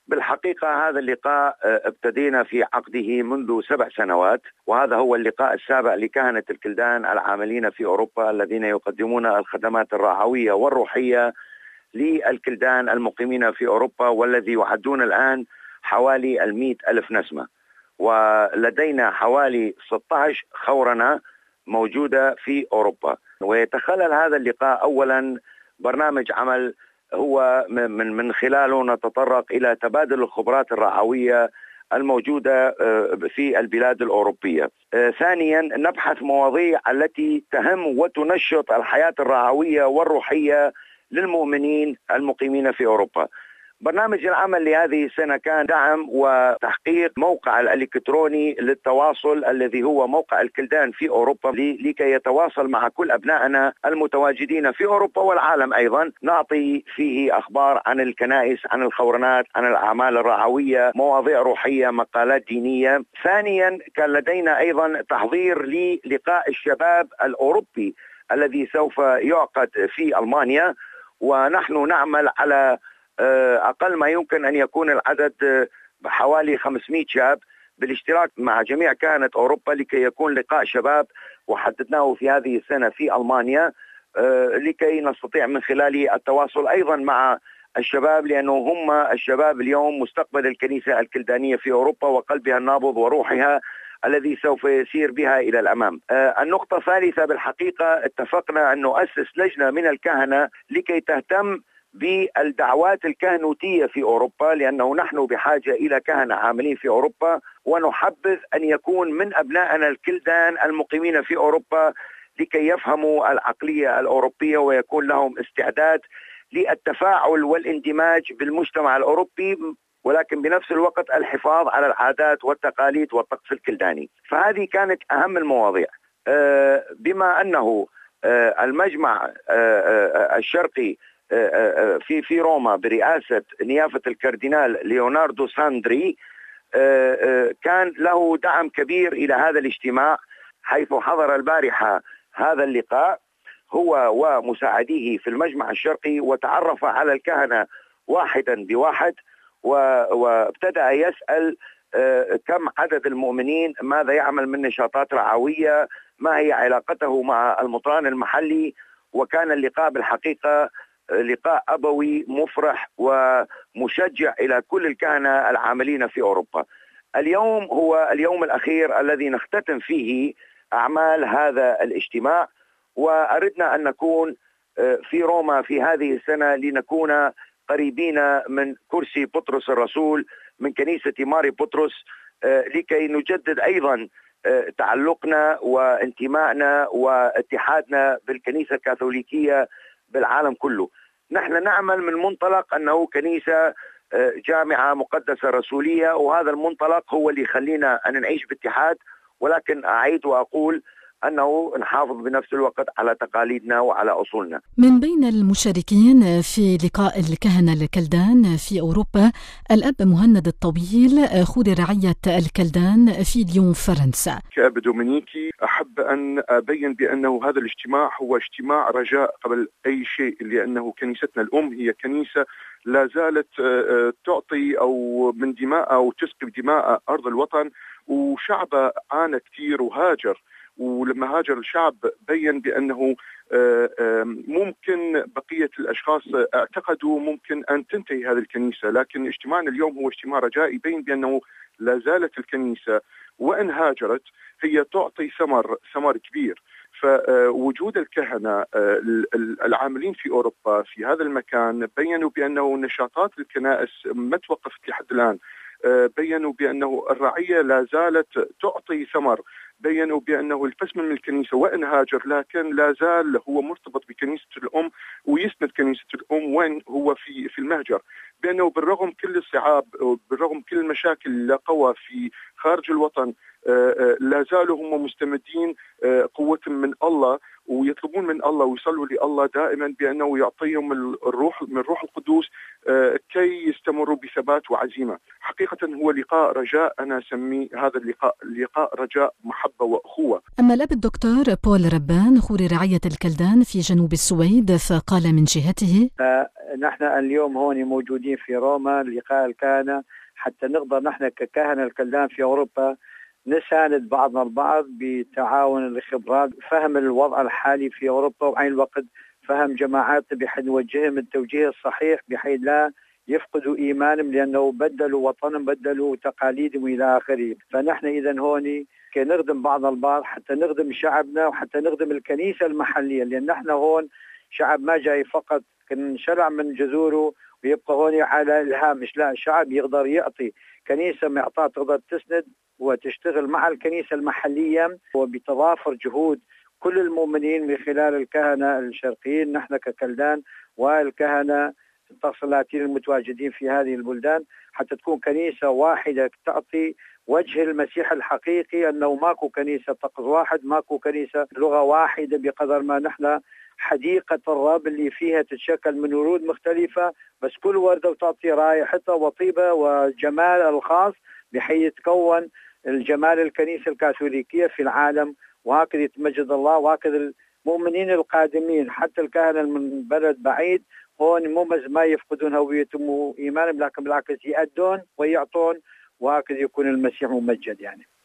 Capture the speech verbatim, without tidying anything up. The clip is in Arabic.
بالحقيقة هذا اللقاء ابتدينا في عقده منذ سبع سنوات، وهذا هو اللقاء السابع لكهنة الكلدان العاملين في أوروبا الذين يقدمون الخدمات الرعوية والروحية للكلدان المقيمين في أوروبا، والذي يعدون الآن حوالي المئة ألف نسمة، ولدينا حوالي ستة عشر خورنة موجودة في أوروبا. ويتخلل هذا اللقاء أولا برنامج عمل هو من من خلاله نتطرق إلى تبادل الخبرات الرعوية الموجودة في البلاد الأوروبية. ثانيا نبحث مواضيع التي تهم وتنشط الحياة الرعوية والروحية للمؤمنين المقيمين في أوروبا. برنامج العمل لهذه السنة كان دعم وتحقيق موقع الإلكتروني للتواصل الذي هو موقع الكلدان في أوروبا، لكي يتواصل مع كل أبنائنا المتواجدين في أوروبا والعالم أيضا. نعطي فيه أخبار عن الكنائس، عن الخورنات، عن الأعمال الرعوية، مواضيع روحية، مقالات دينية. ثانيا كان لدينا أيضا تحضير للقاء الشباب الأوروبي الذي سوف يعقد في ألمانيا، ونحن نعمل على أقل ما يمكن أن يكون العدد حوالي خمسمئة شاب بالاشتراك مع جميع كهنة أوروبا لكي يكون لقاء شباب، وحددناه في هذه السنة في ألمانيا لكي نستطيع من خلاله التواصل أيضا مع الشباب، لأنه هم الشباب اليوم مستقبل الكنيسة الكلدانية في أوروبا وقلبها النابض وروحها الذي سوف يسير بها إلى الأمام. النقطة الثالثة، بالحقيقة اتفقنا أن نؤسس لجنة من الكهنة لكي تهتم بالدعوات الكهنوتية في أوروبا، لأنه نحن بحاجة إلى كهنة عاملين في أوروبا، ونحبذ أن يكون من أبنائنا الكلدان المقيمين في أوروبا لكي يفهموا العقلية الأوروبية ويكون لهم استعداد للتفاعل والاندماج بالمجتمع الأوروبي، ولكن بنفس الوقت الحفاظ على العادات والتقاليد والطقس الكلداني. فهذه كانت أهم المواضيع. بما أنه المجمع الشرقي في في روما برئاسة نيافة الكاردينال ليوناردو ساندري كان له دعم كبير إلى هذا الاجتماع، حيث حضر البارحة هذا اللقاء هو ومساعديه في المجمع الشرقي، وتعرف على الكهنة واحدا بواحد، وابتدأ يسأل كم عدد المؤمنين، ماذا يعمل من نشاطات رعوية، ما هي علاقته مع المطران المحلي. وكان اللقاء بالحقيقة لقاء أبوي مفرح ومشجع إلى كل الكهنة العاملين في أوروبا. اليوم هو اليوم الأخير الذي نختتم فيه أعمال هذا الاجتماع، وأردنا أن نكون في روما في هذه السنة لنكون قريبين من كرسي بطرس الرسول، من كنيسة ماري بطرس، لكي نجدد أيضا تعلقنا وانتمائنا واتحادنا بالكنيسة الكاثوليكية بالعالم كله. نحن نعمل من منطلق أنه كنيسة جامعة مقدسة رسولية، وهذا المنطلق هو اللي يخلينا أن نعيش باتحاد، ولكن أعيد وأقول أنه نحافظ بنفس الوقت على تقاليدنا وعلى أصولنا. من بين المشاركين في لقاء الكهنة الكلدان في أوروبا الأب مهند الطويل، خور رعية الكلدان في ليون فرنسا. كأب دومينيكي أحب أن أبين بأنه هذا الاجتماع هو اجتماع رجاء قبل أي شيء، لأنه كنيستنا الأم هي كنيسة لا زالت تعطي أو من دماء أو تسقي دماء أرض الوطن، وشعب عانى كثير وهاجر، ولما هاجر الشعب بين بأنه ممكن بقية الأشخاص اعتقدوا ممكن أن تنتهي هذه الكنيسة، لكن اجتماعنا اليوم هو اجتماع رجائي يبين بأنه لا زالت الكنيسة وإن هاجرت هي تعطي ثمر ثمر كبير. فوجود الكهنة العاملين في أوروبا في هذا المكان بيّنوا بأنه نشاطات الكنائس ما توقفت لحد الآن، بيّنوا بأنه الرعية لا زالت تعطي ثمر، بيّنوا بأنه القسم من الكنيسة وإن هاجر لكن لا زال هو مرتبط بكنيسة الأم ويسند كنيسة الأم وين هو في في المهجر، بأنه بالرغم كل الصعاب وبالرغم كل المشاكل اللي قوى في خارج الوطن لا زالوا هم مستمدين قوة من الله، ويطلبون من الله ويصلوا لله دائما بأنه يعطيهم الروح من روح القدوس كي يستمروا بثبات وعزيمة. حقيقة هو لقاء رجاء، أنا أسميه هذا اللقاء لقاء رجاء محب محبة وأخوة. أما الأب الدكتور بول ربان خوري رعية الكلدان في جنوب السويد فقال من جهته: نحن اليوم هون موجودين في روما لقاء الكهنة حتى نقدر نحن ككهنة الكلدان في أوروبا نساند بعضنا البعض بتعاون الخبرات، فهم الوضع الحالي في أوروبا، وعين الوقت فهم جماعاتنا بحيث نوجههم التوجيه الصحيح بحيث لا يفقدوا إيمانهم، لأنه بدلوا وطنهم، بدلوا تقاليدهم إلى آخره. فنحن إذن هون كي نخدم بعضنا البعض حتى نخدم شعبنا وحتى نخدم الكنيسة المحلية، لأن نحن هون شعب ما جاي فقط كنشلع من جذوره ويبقى هون على الهامش، لا، الشعب يقدر يعطي كنيسة معطاة تقدر تسند وتشتغل مع الكنيسة المحلية، وبتضافر جهود كل المؤمنين من خلال الكهنة الشرقيين نحن ككلدان والكهنة التصلاتين المتواجدين في هذه البلدان، حتى تكون كنيسة واحدة تعطي وجه المسيح الحقيقي، أنه ماكو كنيسة طقس واحد، ماكو كنيسة لغة واحدة، بقدر ما نحن حديقة الرب اللي فيها تتشكل من ورود مختلفة، بس كل وردة وتعطي رائحتها وطيبة وجمال الخاص بحيث يتكون الجمال الكنيسة الكاثوليكية في العالم. وهكذا يتمجد الله، وهكذا المؤمنين القادمين حتى الكهنة من بلد بعيد هون مو ما يفقدون هويتهم وإيمانهم، لكن بالعكس يأدون ويعطون، وهكذا يكون المسيح ممجد يعني.